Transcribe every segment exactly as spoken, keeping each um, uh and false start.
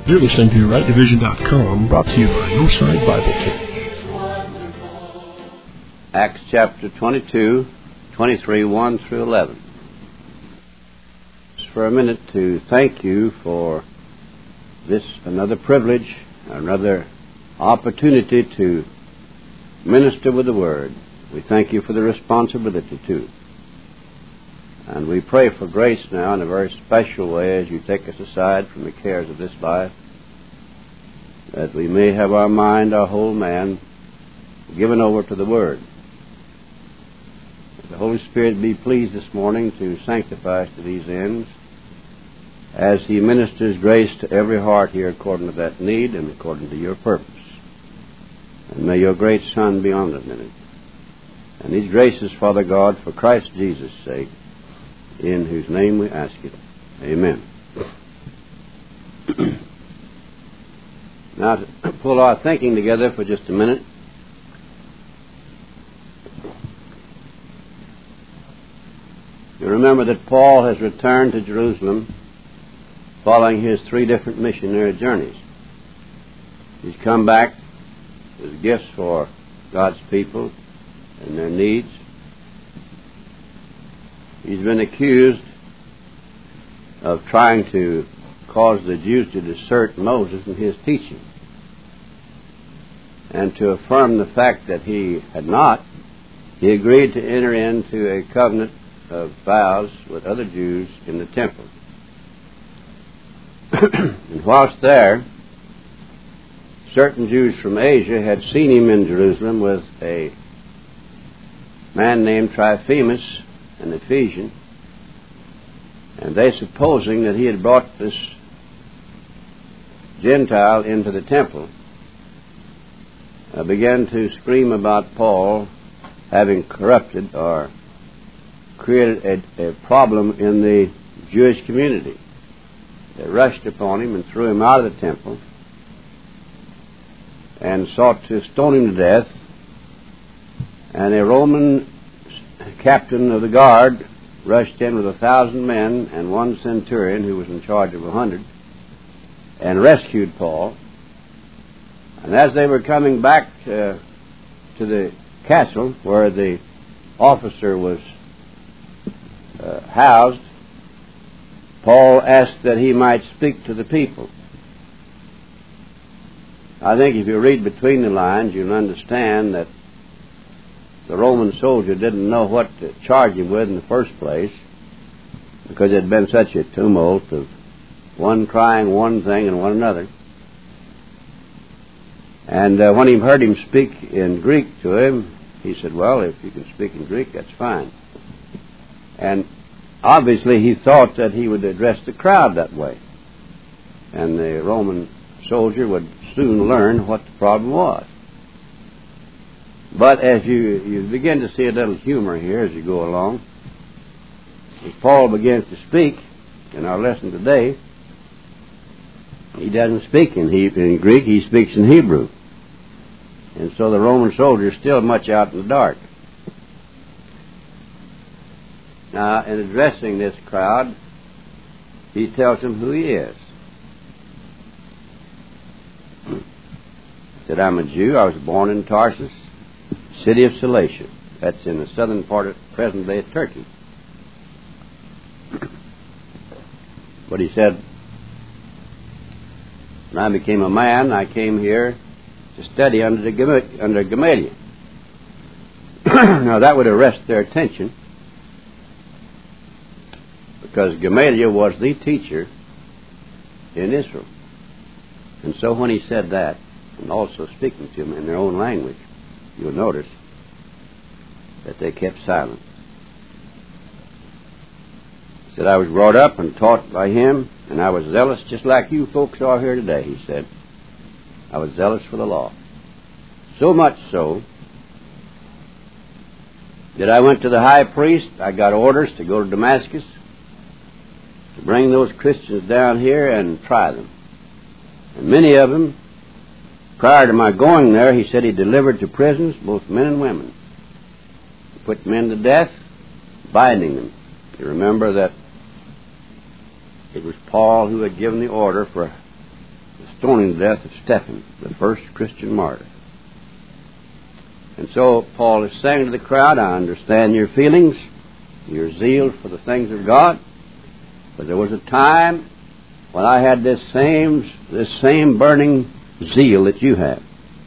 You're listening to right division dot com, brought to you by Hillside Bible Church. Acts chapter twenty-two, twenty-three, one through eleven. Just for a minute to thank you for this, another privilege, another opportunity to minister with the Word. We thank you for the responsibility, too. And we pray for grace now in a very special way as you take us aside from the cares of this life, that we may have our mind, our whole man, given over to the Word. That the Holy Spirit be pleased this morning to sanctify us to these ends as He ministers grace to every heart here according to that need and according to your purpose. And may your great Son be honored in it. And these graces, Father God, for Christ Jesus' sake, in whose name we ask it. Amen. Now, to pull our thinking together for just a minute, you remember that Paul has returned to Jerusalem following his three different missionary journeys. He's come back with gifts for God's people and their needs. He's been accused of trying to cause the Jews to desert Moses and his teaching. And to affirm the fact that he had not, he agreed to enter into a covenant of vows with other Jews in the temple. And whilst there, certain Jews from Asia had seen him in Jerusalem with a man named Trophimus, an Ephesian, and they, supposing that he had brought this Gentile into the temple, uh, began to scream about Paul having corrupted or created a, a problem in the Jewish community. They rushed upon him and threw him out of the temple and sought to stone him to death. And a Roman captain of the guard rushed in with a thousand men and one centurion who was in charge of a hundred and rescued Paul. And as they were coming back uh, to the castle where the officer was uh, housed, Paul asked that he might speak to the people. I think if you read between the lines, you'll understand that the Roman soldier didn't know what to charge him with in the first place, because there had been such a tumult of one crying one thing and one another. And uh, when he heard him speak in Greek to him, he said, well, if you can speak in Greek, that's fine. And obviously he thought that he would address the crowd that way, and the Roman soldier would soon learn what the problem was. But as you, you begin to see a little humor here as you go along, as Paul begins to speak in our lesson today, he doesn't speak in, he, in Greek, he speaks in Hebrew. And so the Roman soldier is still much out in the dark. Now, in addressing this crowd, he tells them who he is. He said, I'm a Jew. I was born in Tarsus, city of Cilicia. That's in the southern part of present-day Turkey. But he said, when I became a man, I came here to study under, the, under Gamaliel. Now, that would arrest their attention, because Gamaliel was the teacher in Israel. And so when he said that, and also speaking to them in their own language, you'll notice that they kept silent. He said, I was brought up and taught by him, and I was zealous just like you folks are here today, he said. I was zealous for the law. So much so that I went to the high priest. I got orders to go to Damascus to bring those Christians down here and try them. And many of them, prior to my going there, he said he delivered to prisons both men and women. He put men to death, binding them. You remember that it was Paul who had given the order for stoning to death of Stephen, the first Christian martyr. And so Paul is saying to the crowd, I understand your feelings, your zeal for the things of God, but there was a time when I had this same, this same burning zeal that you have.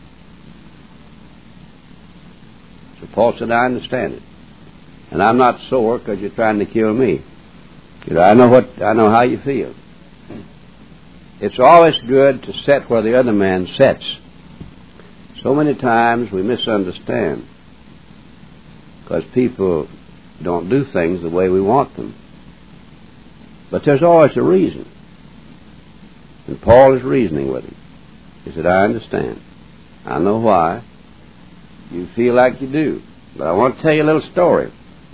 So Paul said, I understand it. And I'm not sore because you're trying to kill me. You know, I know what, I know how you feel. It's always good to sit where the other man sits. So many times we misunderstand because people don't do things the way we want them. But there's always a reason. And Paul is reasoning with him. He said, I understand. I know why you feel like you do. But I want to tell you a little story.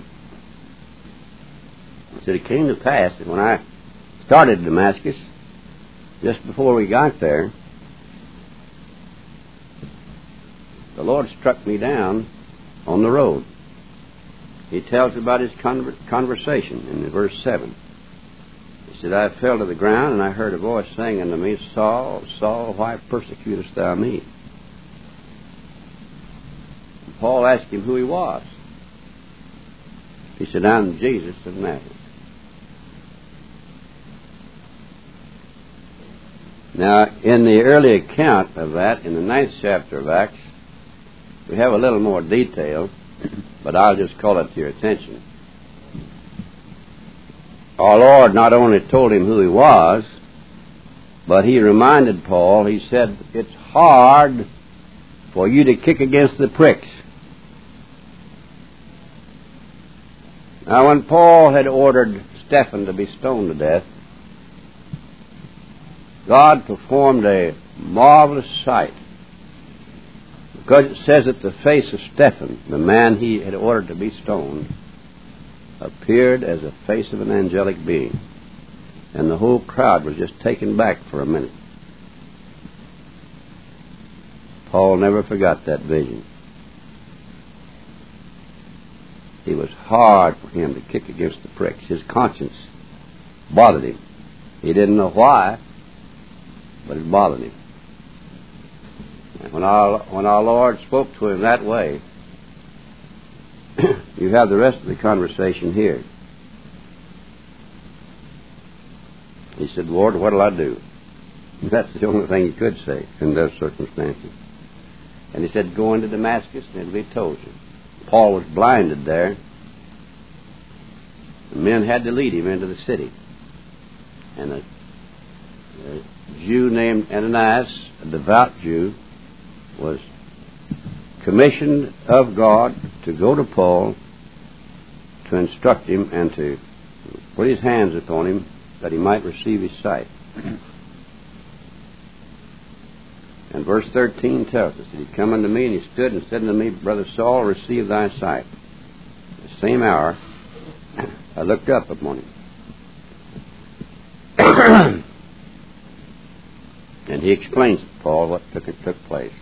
He said, it came to pass that when I started Damascus, just before we got there, the Lord struck me down on the road. He tells about his conver- conversation in verse seven. He said, I fell to the ground, and I heard a voice saying unto me, Saul, Saul, why persecutest thou me? And Paul asked him who he was. He said, I'm Jesus of Nazareth. Now, in the early account of that, in the ninth chapter of Acts, we have a little more detail, but I'll just call it to your attention. Our Lord not only told him who he was, but he reminded Paul, he said, it's hard for you to kick against the pricks. Now, when Paul had ordered Stephen to be stoned to death, God performed a marvelous sight. Because it says that the face of Stephen, the man he had ordered to be stoned, appeared as the face of an angelic being. And the whole crowd was just taken back for a minute. Paul never forgot that vision. It was hard for him to kick against the pricks. His conscience bothered him. He didn't know why, but it bothered him. And when our, when our Lord spoke to him that way, you have the rest of the conversation here. He said, Lord, what'll I do? That's the only thing he could say in those circumstances. And he said, go into Damascus and it'll be told you. Paul was blinded there. The men had to lead him into the city. And a, a Jew named Ananias, a devout Jew, was commissioned of God to go to Paul to instruct him and to put his hands upon him that he might receive his sight. And verse thirteen tells us that he come unto me, and he stood and said unto me, Brother Saul, receive thy sight. The same hour I looked up upon him. And he explains to Paul what took, it took place.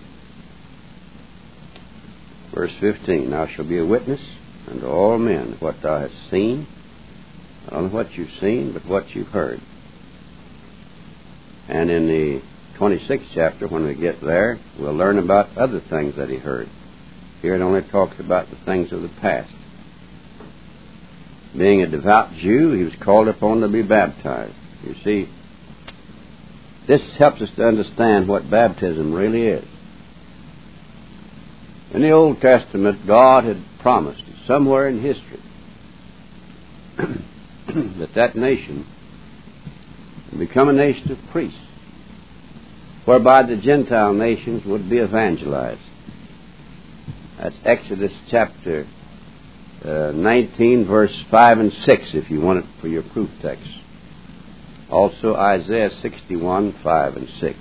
Verse fifteen, Thou shalt be a witness unto all men what thou hast seen, not only what you've seen, but what you've heard. And in the twenty-sixth chapter, when we get there, we'll learn about other things that he heard. Here it only talks about the things of the past. Being a devout Jew, he was called upon to be baptized. You see, this helps us to understand what baptism really is. In the Old Testament, God had promised somewhere in history that that nation would become a nation of priests, whereby the Gentile nations would be evangelized. That's Exodus chapter uh, nineteen, verse five and six, if you want it for your proof text. Also Isaiah sixty-one, five and six.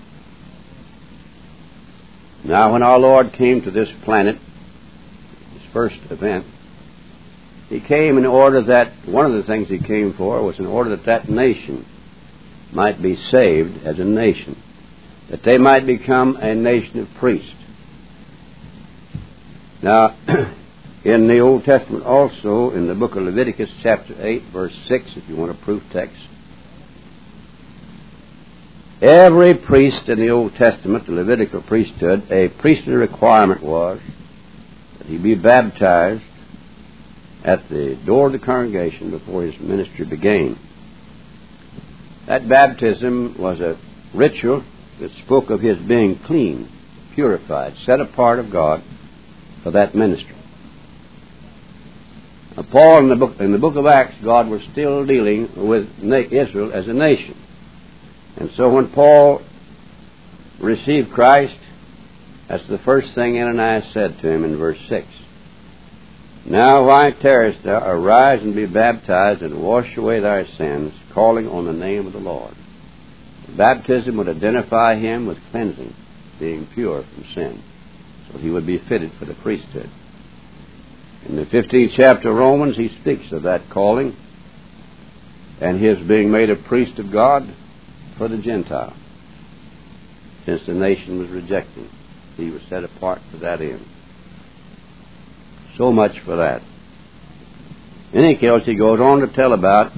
Now, when our Lord came to this planet, his first event, he came in order that, one of the things he came for was in order that that nation might be saved as a nation, that they might become a nation of priests. Now, in the Old Testament also, in the book of Leviticus chapter eight, verse six, if you want a proof text, Every priest in the Old Testament, the Levitical priesthood, a priestly requirement was that he be baptized at the door of the congregation before his ministry began. That baptism was a ritual that spoke of his being clean, purified, set apart of God for that ministry. Now, Paul, in the, book, in the book of Acts, God was still dealing with Israel as a nation. And so when Paul received Christ, that's the first thing Ananias said to him in verse six. Now why tarriest thou? Arise and be baptized and wash away thy sins, calling on the name of the Lord. The baptism would identify him with cleansing, being pure from sin, so he would be fitted for the priesthood. In the fifteenth chapter of Romans, he speaks of that calling and his being made a priest of God for the Gentile. Since the nation was rejecting, he was set apart for that end. So much for that. In any case, he goes on to tell about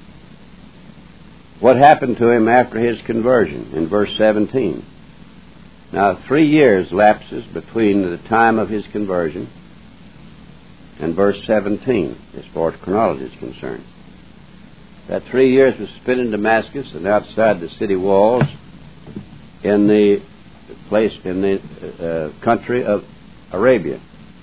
what happened to him after his conversion in verse seventeen. Now, three years lapses between the time of his conversion and verse seventeen, as far as chronology is concerned. That three years was spent in Damascus and outside the city walls in the place in the uh, country of Arabia.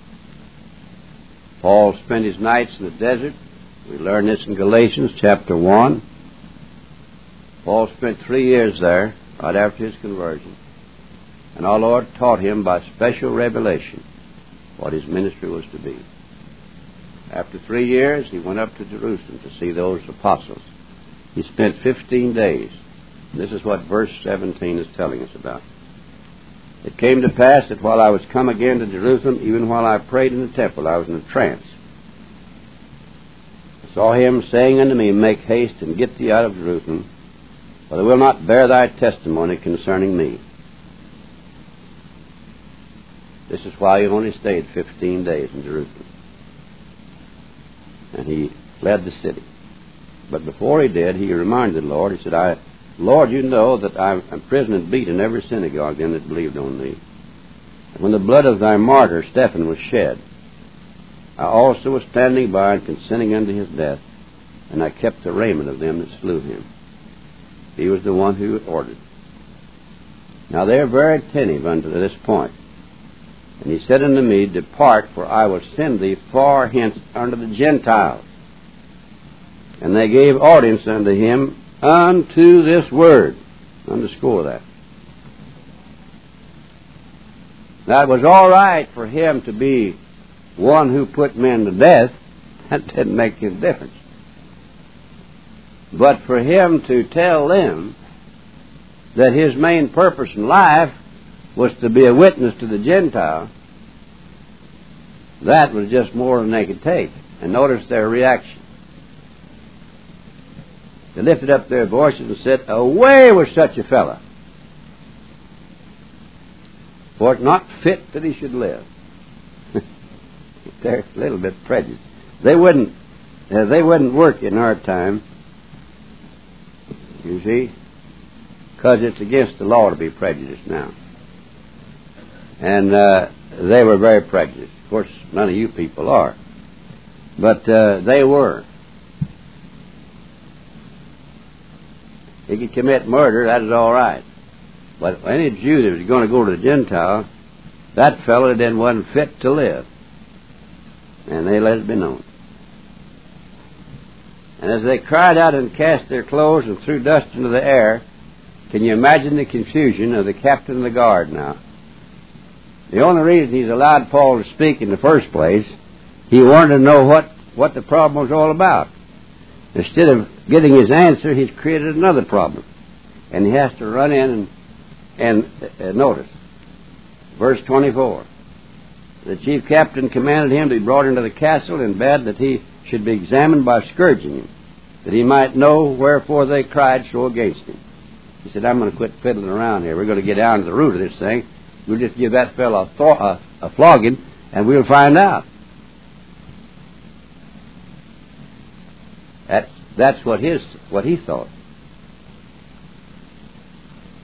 Paul spent his nights in the desert. We learn this in Galatians chapter one. Paul spent three years there right after his conversion. And our Lord taught him by special revelation what his ministry was to be. After three years, he went up to Jerusalem to see those apostles. He spent fifteen days. This is what verse seventeen is telling us about. It came to pass that while I was come again to Jerusalem, even while I prayed in the temple, I was in a trance. I saw him saying unto me, Make haste and get thee out of Jerusalem, for they will not bear thy testimony concerning me. This is why he only stayed fifteen days in Jerusalem. And he fled the city. But before he did, he reminded the Lord, he said, I, Lord, you know that I'm imprisoned and beat in every synagogue then that believed on thee. And when the blood of thy martyr Stephen was shed, I also was standing by and consenting unto his death, and I kept the raiment of them that slew him. He was the one who ordered. Now they are very attentive unto this point. And he said unto me, Depart, for I will send thee far hence unto the Gentiles. And they gave audience unto him unto this word. Underscore that. Now it was all right for him to be one who put men to death. That didn't make any difference. But for him to tell them that his main purpose in life was to be a witness to the Gentile, that was just more than they could take. And notice their reaction. They lifted up their voices and said, Away with such a fellow! For it's not fit that he should live. They're a little bit prejudiced. They wouldn't, uh, they wouldn't work in our time, you see, because it's against the law to be prejudiced now. And uh, they were very prejudiced. Of course, none of you people are. But uh, they were. He could commit murder, that is all right. But any Jew that was going to go to the Gentile, that fellow then wasn't fit to live. And they let it be known. And as they cried out and cast their clothes and threw dust into the air, can you imagine the confusion of the captain of the guard now? The only reason he's allowed Paul to speak in the first place, he wanted to know what, what the problem was all about. Instead of getting his answer, he's created another problem. And he has to run in and, and uh, notice. Verse twenty-four. The chief captain commanded him to be brought into the castle and bade that he should be examined by scourging him, that he might know wherefore they cried so against him. He said, I'm going to quit fiddling around here. We're going to get down to the root of this thing. We'll just give that fellow a, th- a, a flogging, and we'll find out. That's, that's what his what he thought.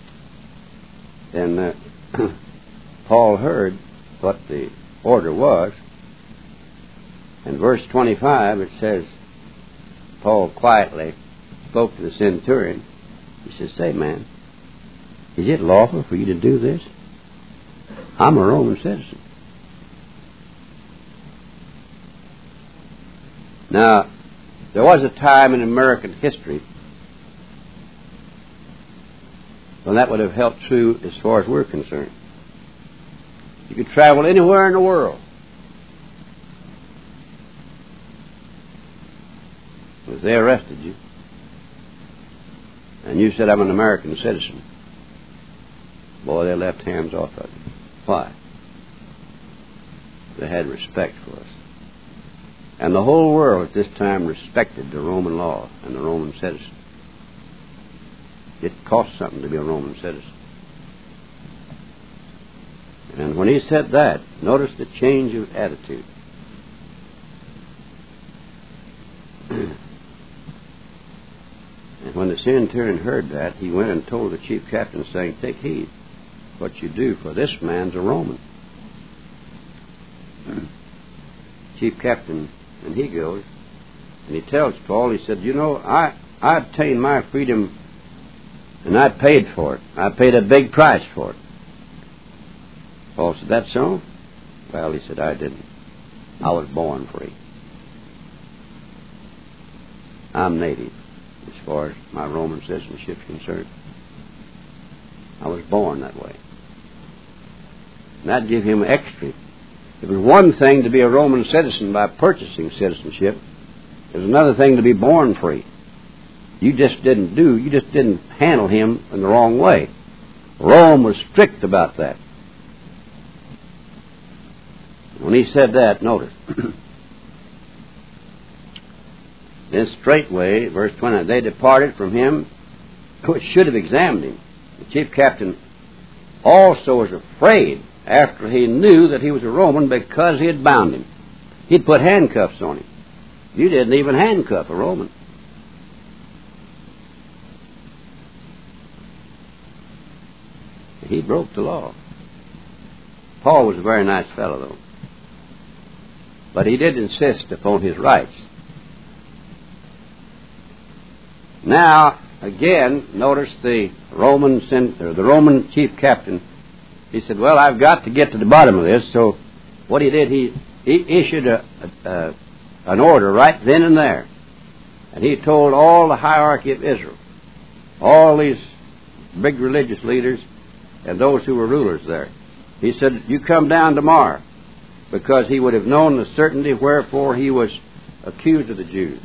then uh, Paul heard what the order was. In verse twenty-five, it says, Paul quietly spoke to the centurion. He says, say, man, is it lawful for you to do this? I'm a Roman citizen. Now, there was a time in American history when that would have held true as far as we're concerned. You could travel anywhere in the world. If they arrested you, and you said, I'm an American citizen, boy, they left hands off of you. Why? They had respect for us. And the whole world at this time respected the Roman law and the Roman citizen. It cost something to be a Roman citizen. And when he said that, notice the change of attitude. And when the centurion heard that, he went and told the chief captain, saying, take heed what you do, for this man's a Roman. Chief captain, and he goes, and he tells Paul, he said, you know, I, I obtained my freedom, and I paid for it. I paid a big price for it. Paul said, that's so? Well, he said, I didn't. I was born free. I'm native as far as my Roman citizenship is concerned. I was born that way. And that gave him extra. It was one thing to be a Roman citizen by purchasing citizenship. It was another thing to be born free. You just didn't do, you just didn't handle him in the wrong way. Rome was strict about that. When he said that, notice. Then straightway, verse twenty, they departed from him, which should have examined him. The chief captain also was afraid after he knew that he was a Roman because he had bound him. He'd put handcuffs on him. You didn't even handcuff a Roman. He broke the law. Paul was a very nice fellow, though. But he did insist upon his rights. Now, again, notice the Roman or the Roman chief captain. He said, well, I've got to get to the bottom of this. So what he did, he, he issued a, a, a, an order right then and there. And he told all the hierarchy of Israel, all these big religious leaders and those who were rulers there. He said, you come down tomorrow, because he would have known the certainty wherefore he was accused of the Jews.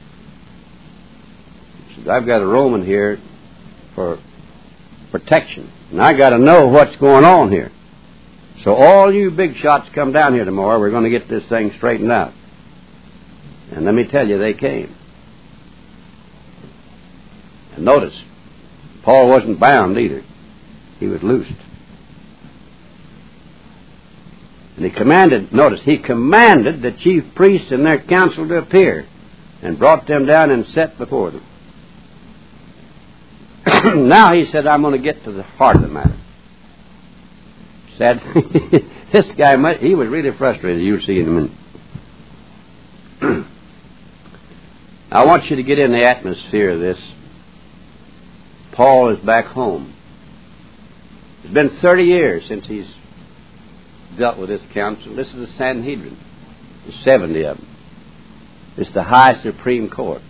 He said, I've got a Roman here for protection, and I got to know what's going on here. So all you big shots come down here tomorrow. We're going to get this thing straightened out. And let me tell you, they came. And notice, Paul wasn't bound either. He was loosed. And he commanded, notice, he commanded the chief priests and their council to appear, and brought them down and set before them. Now he said, I'm going to get to the heart of the matter. Said, this guy, he was really frustrated. You'll see in a minute. I want you to get in the atmosphere of this. Paul is back home. It's been thirty years since he's dealt with this council. This is the Sanhedrin. There's seventy of them. It's the high Supreme Court.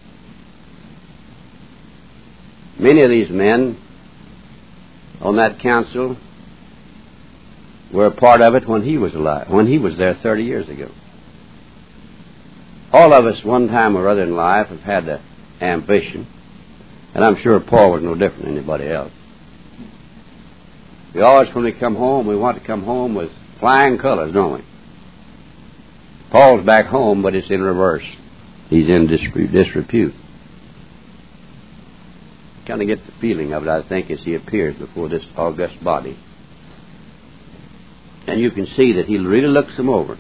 Many of these men on that council were a part of it when he was alive, when he was there thirty years ago. All of us, one time or other in life, have had the ambition, and I'm sure Paul was no different than anybody else. We always, when we come home, we want to come home with flying colors, don't we? Paul's back home, but it's in reverse. He's in disrepute. Kind of get the feeling of it, I think, as he appears before this august body. And you can see that he really looks them over.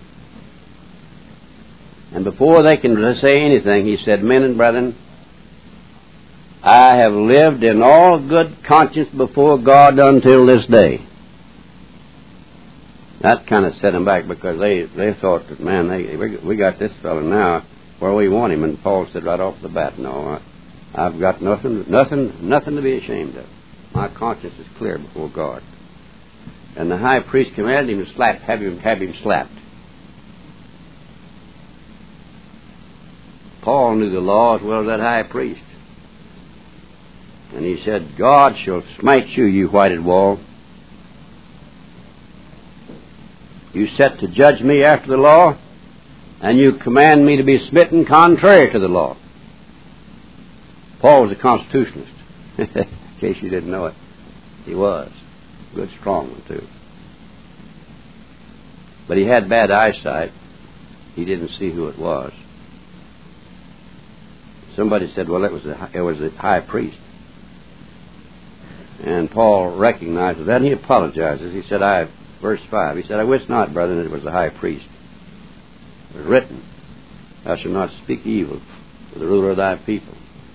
And before they can say anything, he said, men and brethren, I have lived in all good conscience before God until this day. That kind of set them back, because they, they thought that, man, they, we, we got this fellow now where we want him. And Paul said right off the bat, no, I, I've got nothing, nothing, nothing to be ashamed of. My conscience is clear before God. And the high priest commanded him to slap, have him, have him slapped. Paul knew the law as well as that high priest. And he said, God shall smite you, you whited wall. You set to judge me after the law, and you command me to be smitten contrary to the law. Paul was a constitutionalist, in case you didn't know it. He was. Good, strong one, too. But he had bad eyesight. He didn't see who it was. Somebody said, well, it was the, it was the high priest. And Paul recognizes that, and he apologizes. He said, I, verse five, he said, I wish not, brethren, that it was the high priest. It was written, thou shalt not speak evil to the ruler of thy people.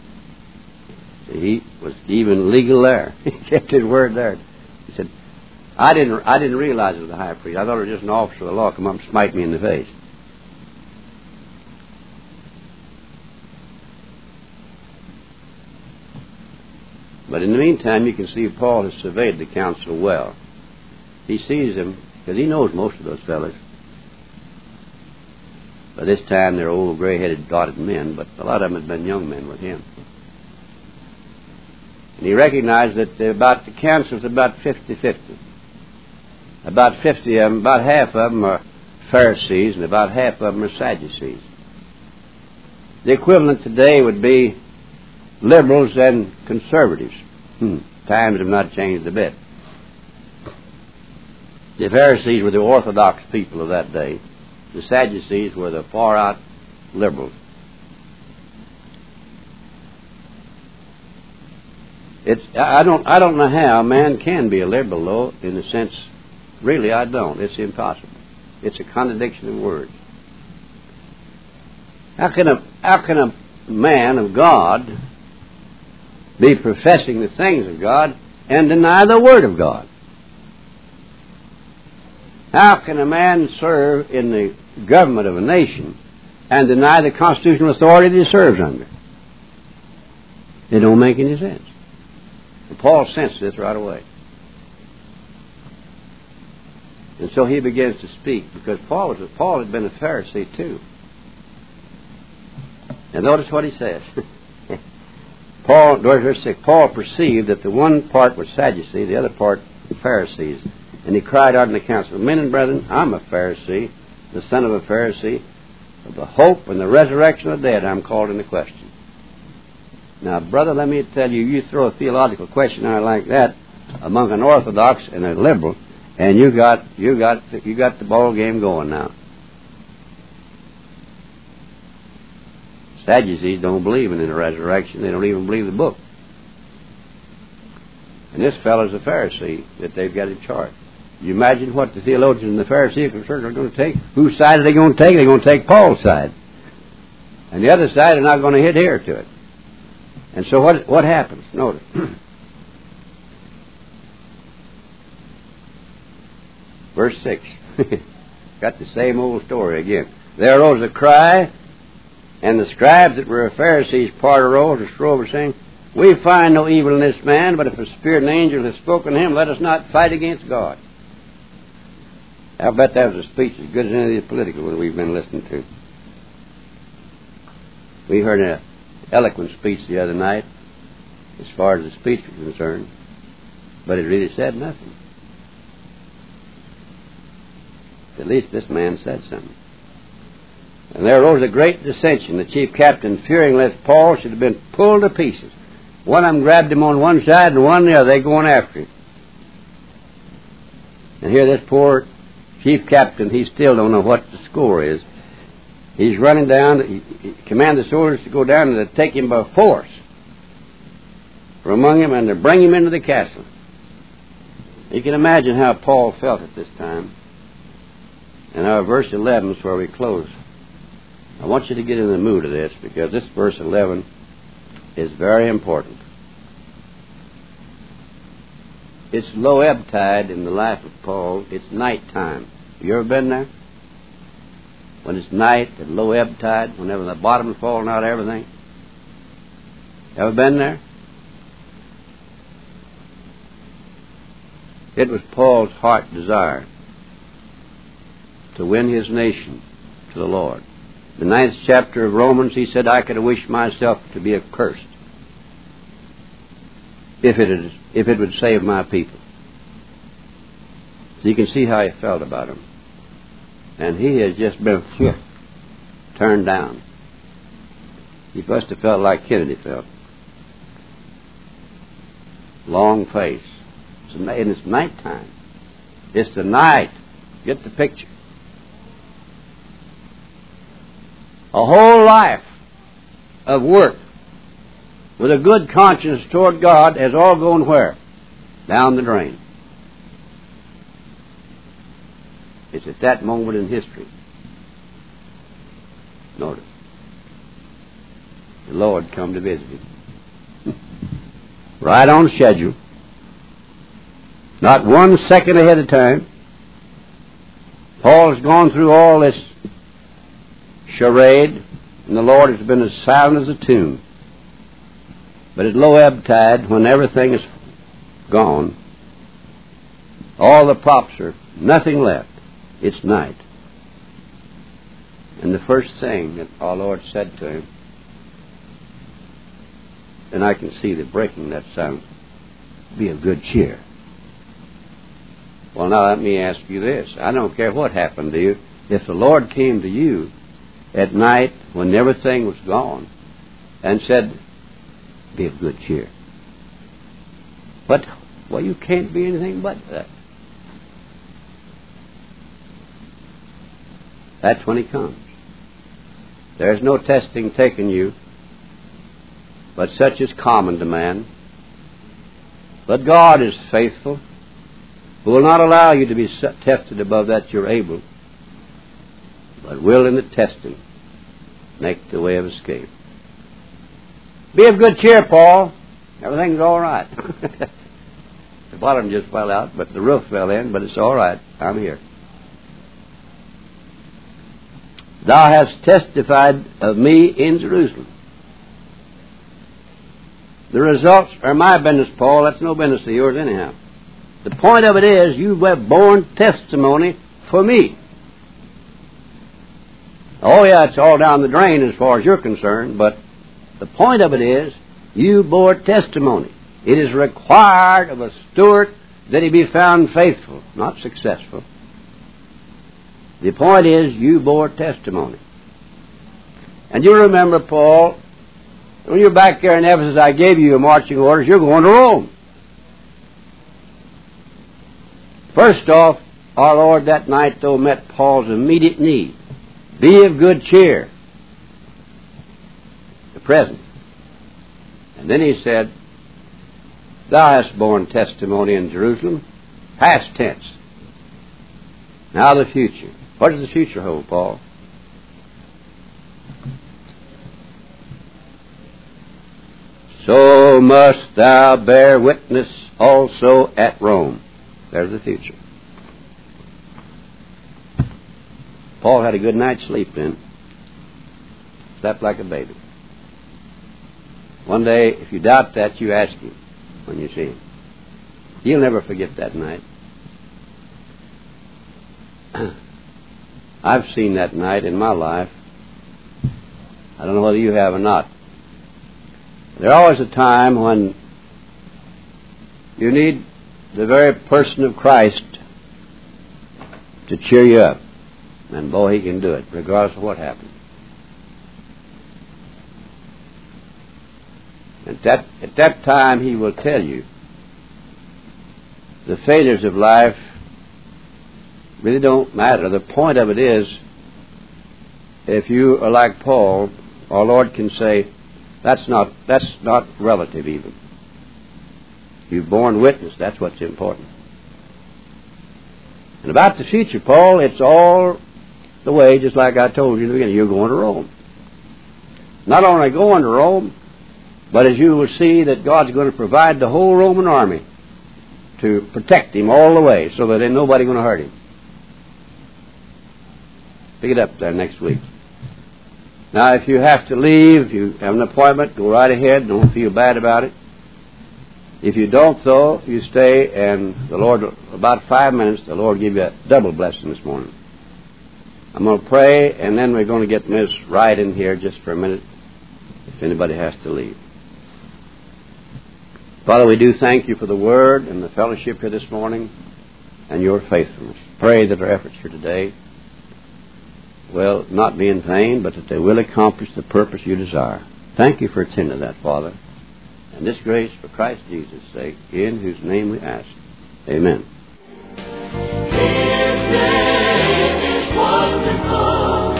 He was even legal there. He kept his word there. He said, I didn't I didn't realize it was the high priest. I thought it was just an officer of the law come up and smite me in the face. But in the meantime, you can see Paul has surveyed the council well. He sees them, because he knows most of those fellas. By this time, they're old, gray-headed, dotted men, but a lot of them had been young men with him. And he recognized that about the council's about fifty-fifty. About fifty of them, about half of them are Pharisees, and about half of them are Sadducees. The equivalent today would be liberals and conservatives. Hmm. Times have not changed a bit. The Pharisees were the orthodox people of that day. The Sadducees were the far-out liberals. It's I don't I don't know how a man can be a liberal, though, in the sense, really I don't. It's impossible. It's a contradiction of words. How can a how can a man of God be professing the things of God and deny the Word of God? How can a man serve in the government of a nation and deny the constitutional authority that he serves under? It don't make any sense. And Paul sensed this right away. And so he begins to speak, because Paul was Paul had been a Pharisee too. And notice what he says. Paul, verse six, Paul perceived that the one part was Sadducee, the other part Pharisees. And he cried out in the council, men and brethren, I'm a Pharisee, the son of a Pharisee. Of the hope and the resurrection of the dead, I'm called into question. Now, brother, let me tell you, you throw a theological question out like that among an Orthodox and a liberal, and you got you got you got the ball game going now. Sadducees don't believe in the resurrection. They don't even believe the book. And this fellow's a Pharisee that they've got in charge. You imagine what the theologians and the Pharisaical church are going to take? Whose side are they going to take? They're going to take Paul's side. And the other side are not going to adhere to it. And so what what happens? Notice. Verse six. Got the same old story again. There arose a cry, and the scribes that were Pharisees part arose and strove, saying, we find no evil in this man, but if a spirit and angel has spoken to him, let us not fight against God. I'll bet that was a speech as good as any of the political ones we've been listening to. We heard an eloquent speech the other night, as far as the speech was concerned, but it really said nothing. At least this man said something. And there arose a great dissension. The chief captain, fearing lest Paul should have been pulled to pieces. One of them grabbed him on one side and one on the other. They going after him. And here this poor chief captain, he still don't know what the score is. He's running down. He, he commanded the soldiers to go down and to take him by force from among them and to bring him into the castle. You can imagine how Paul felt at this time. And our verse eleven is where we close. I want you to get in the mood of this, because this verse eleven is very important. It's low ebb tide in the life of Paul. It's night time. Have you ever been there? When it's night at low ebb tide, whenever the bottom is falling out of everything. Ever been there? It was Paul's heart desire to win his nation to the Lord. The ninth chapter of Romans, he said, I could wish myself to be accursed if it, is, if it would save my people. So you can see how he felt about him. And he has just been phew, turned down. He must have felt like Kennedy felt. Long face. And it's nighttime. It's the night. Get the picture. A whole life of work with a good conscience toward God has all gone where? Down the drain. It's at that moment in history. Notice. The Lord come to visit him. Right on schedule. Not one second ahead of time. Paul has gone through all this charade, and the Lord has been as silent as a tomb. But at low ebb tide, when everything is gone, all the props are nothing left. It's night. And the first thing that our Lord said to him, and I can see the breaking that sound, be of good cheer. Well, now let me ask you this. I don't care what happened to you. If the Lord came to you at night when everything was gone and said, be of good cheer. But, well, you can't be anything but that. That's when he comes. There's no testing taking you, but such is common to man. But God is faithful, who will not allow you to be tested above that you're able, but will in the testing make the way of escape. Be of good cheer, Paul. Everything's all right. The bottom just fell out, but the roof fell in, but it's all right. I'm here. Thou hast testified of me in Jerusalem. The results are my business, Paul. That's no business of yours anyhow. The point of it is, you have borne testimony for me. Oh, yeah, it's all down the drain as far as you're concerned, but the point of it is, you bore testimony. It is required of a steward that he be found faithful, not successful. The point is, you bore testimony. And you remember, Paul, when you're back there in Ephesus, I gave you your marching orders, you're going to Rome. First off, our Lord that night, though, met Paul's immediate need. Be of good cheer. The present. And then he said, Thou hast borne testimony in Jerusalem. Past tense. Now the future. What does the future hold, Paul? So must thou bear witness also at Rome. There's the future. Paul had a good night's sleep then. Slept like a baby. One day, if you doubt that, you ask him when you see him. He'll never forget that night. I've seen that night in my life. I don't know whether you have or not. There's always a time when you need the very person of Christ to cheer you up. And boy, he can do it, regardless of what happens. At that, at that time, he will tell you the failures of life really don't matter. The point of it is, if you are like Paul, our Lord can say, that's not, that's not relative even. You've borne witness. That's what's important. And about the future, Paul, it's all the way, just like I told you in the beginning, you're going to Rome. Not only going to Rome, But as you will see that God's going to provide the whole Roman army to protect him all the way so that ain't nobody going to hurt him. Pick it up there next week. Now, if you have to leave, if you have an appointment, go right ahead. Don't feel bad about it. If you don't, though, you stay, and the Lord, about five minutes, the Lord will give you a double blessing this morning. I'm going to pray, and then we're going to get Miss Wright in here just for a minute, if anybody has to leave. Father, we do thank you for the Word and the fellowship here this morning and your faithfulness. Pray that our efforts here today will not be in vain, but that they will accomplish the purpose you desire. Thank you for attending to that, Father. And this grace for Christ Jesus' sake, in whose name we ask. Amen. His name is wonderful,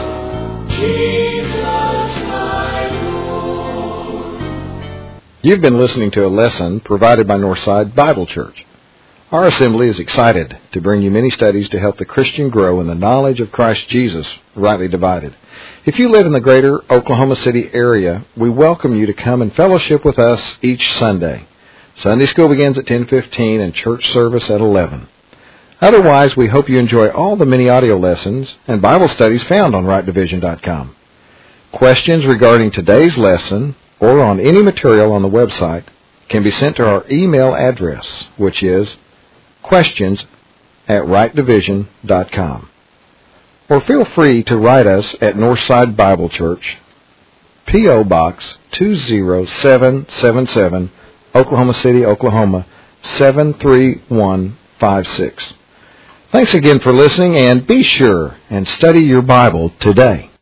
Jesus my Lord. You've been listening to a lesson provided by Northside Bible Church. Our assembly is excited to bring you many studies to help the Christian grow in the knowledge of Christ Jesus, rightly divided. If you live in the greater Oklahoma City area, we welcome you to come and fellowship with us each Sunday. Sunday school begins at ten fifteen and church service at eleven. Otherwise, we hope you enjoy all the many audio lessons and Bible studies found on right division dot com. Questions regarding today's lesson or on any material on the website can be sent to our email address, which is questions at right division dot com. Or feel free to write us at Northside Bible Church, P O. Box two zero seven seven seven, Oklahoma City, Oklahoma seven three one five six. Thanks again for listening, and be sure and study your Bible today.